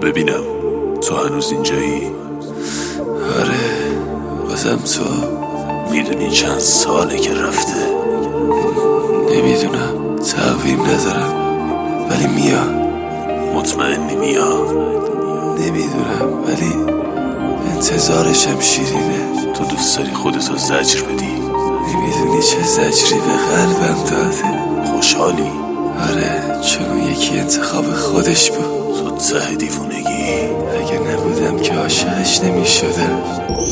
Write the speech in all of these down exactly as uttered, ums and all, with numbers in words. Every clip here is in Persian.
ببینم تو هنوز اینجایی؟ آره بازم تو. میدونی چند ساله که رفته؟ نمیدونم، تقویم ندارم ولی میاد. مطمئنی میاد؟ نمیدونم ولی انتظارشم شیرینه. تو دوست داری خودتو زجر بدی؟ نمیدونی چه زجری به قلبم داده. خوشحالی؟ آره چون اون یکی انتخاب خودش بود. تو ته دیوونگی. اگه نبودم که عاشقش نمیشدم.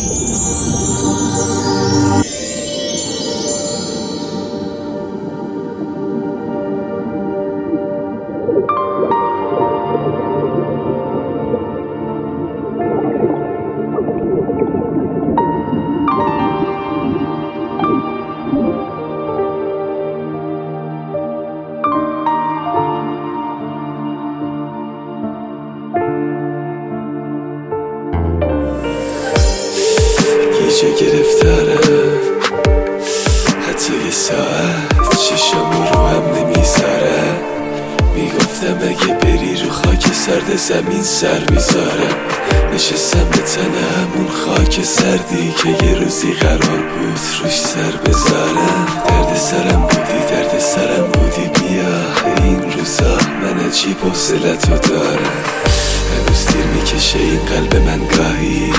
چه گرفتارم، حتی یه ساعت چشم رو هم نمیذارم. میگفتم اگه بری رو خاک سرد زمین سر میذارم. نشستم به تن همون خاک سردی که یه روزی قرار بود روش سر بذارم. درد سرم بودی درد سرم بودی بیا این روزا من عجیب حوصلتو دارم. هنوز دیر میکشه این قلب من گاهی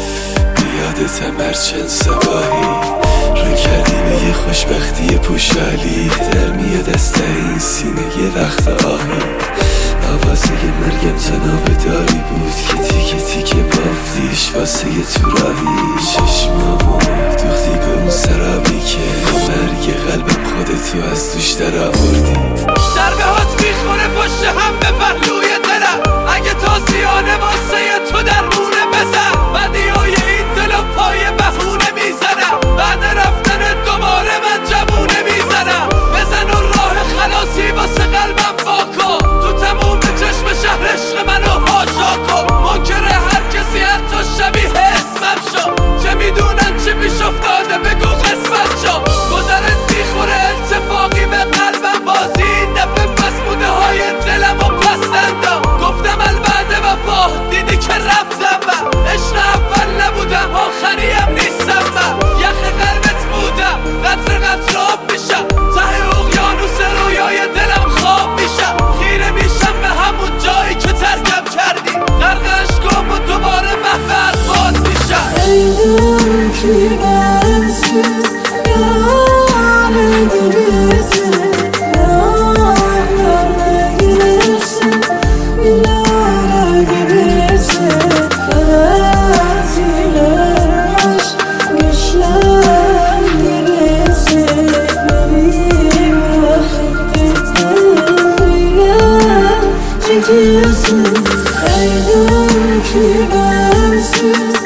یادتم هرچند صباحی رو کردی به یه خوشبختی پوشالی. در میاد از ته این سینه یه وقت آهی. آوازه مرگم تناب داری بود که تیکه تیکه بافتیش واسه یه تو راهی. چشمامو دوختی به اون سرابی که مرگ قلبم خودتو از توش در آوردی. ضربه هات میخوره پشت هم به پهلوی دلم. اگه تازیانه واسه تو در مونه بزن. بدیای این دل و پای بهونه میزنم. بعد رفتن دوباره من جوونه میزنم. بزن و راه خلاصی واسه قلبم واکن. تو تموم چشم شهر عشق منو هاشا کن. منکر هر کسی حتی شبیه اسمم شو. چه میدونن چی پیش افتاده بگو قسمت شو. گذرت میخوره اتفاقی به قلبم بازی. این دفعه پس بوده های دلم و پس نندم. گفتم البته وفا دیدی که رفتم من. عشق اول نبودم آخریم نیستم من. یخ قلبت بودم قطر قطر آب میشم. ته اقیانوس رویای دلم خواب میشم. خیره میشم به همون جایی که ترکم کردی. غرق عشقم و دوباره محو باز میشم. ایدون کی برسیز یاره دلیزه یاره نگیرسه یاره گیرسه فرازیلش گشلم گیرسه ببین وقتی دلیم چیزی ایدون کی برسیز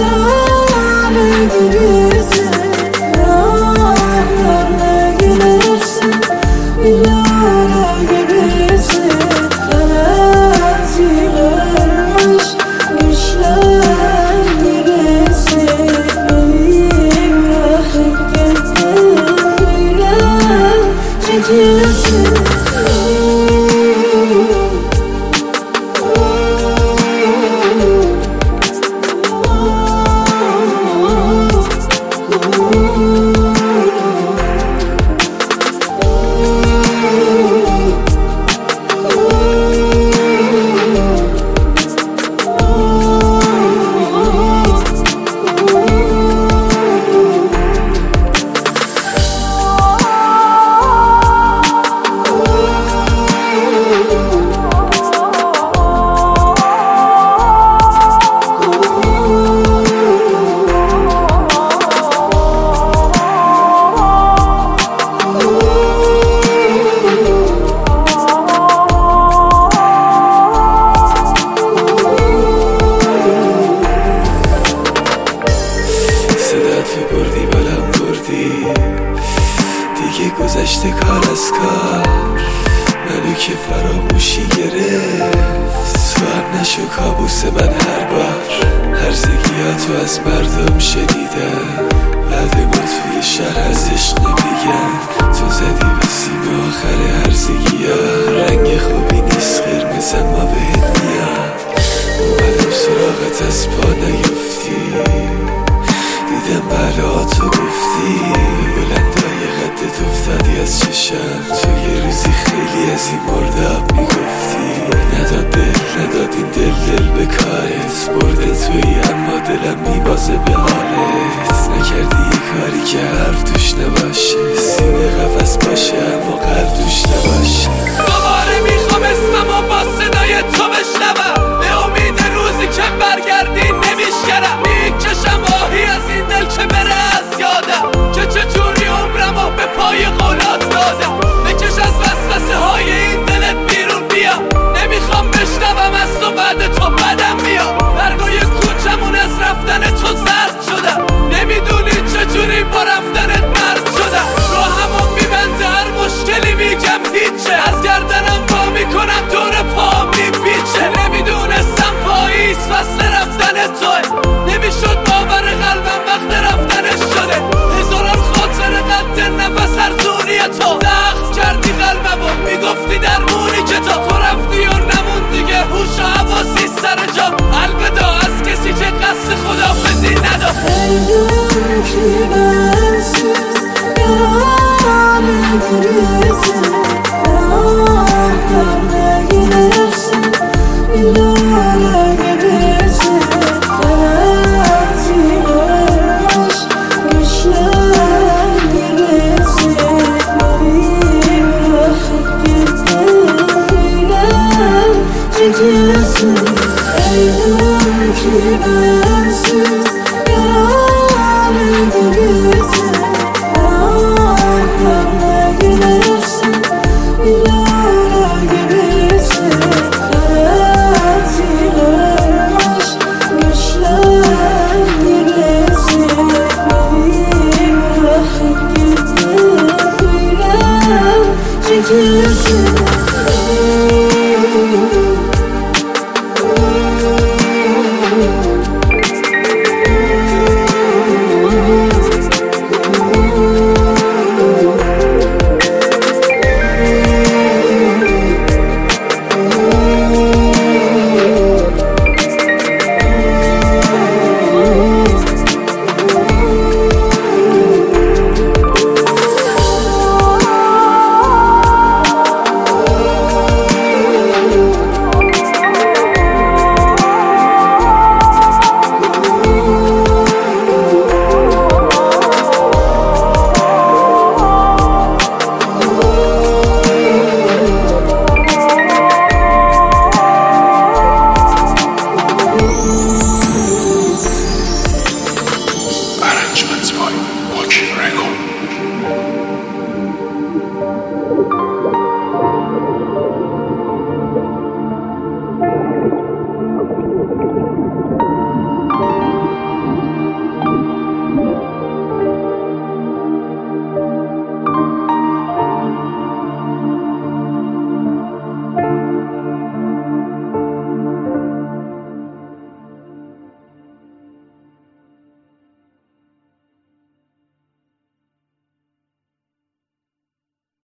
گذشته کار از کار منو که فراموشی گرفت. تو هم نشو کابوس من هر بار. هرزگیاتو از مردم شنیدم بعد ما توی شهر از عشق نمیگن. تو زدی به سیم آخر هرزگیا. رنگ خوبی نیست قرمز اما بهت میاد. کردم میگفتی نداد دل نداد این دل دل به کارت برده توی اما دلم میبازه به حالت نکردی یه کاری که حرف توش نباشه سینه قفس باشه اما قلب توش نباشه دوباره میخوام اسممو با صدای تو بشنوم به امید روزی که برگردی نمیشکرم میکشم آهی از این دل که بره از یادم که چجوری عمرمو به پای قولات دادم بکش از وسوسه های این دلت بیرون بیا نمیخوام بشنوم از تو بعد تو بدم بیا برگای کوچمون از رفتن تو زرد شدم نمیدونی چجوری با رفتنت مرد شدم رو همون میبنده هر مشکلی میگم هیچه از گردنم با میکنم دور پا میپیچه نمیدونستم پاییز فصل رفتن توه نمیشد باور قلبم وقت رفتنش شده هزاران خاطر قد نفس ارزونی تو دخل کردی قلبم و میگفتی درمونی که تا تو رفتی و نمون دیگه هوش و حواسی سر جا الوداع از کسی که قصد خدافزی نداد Ey,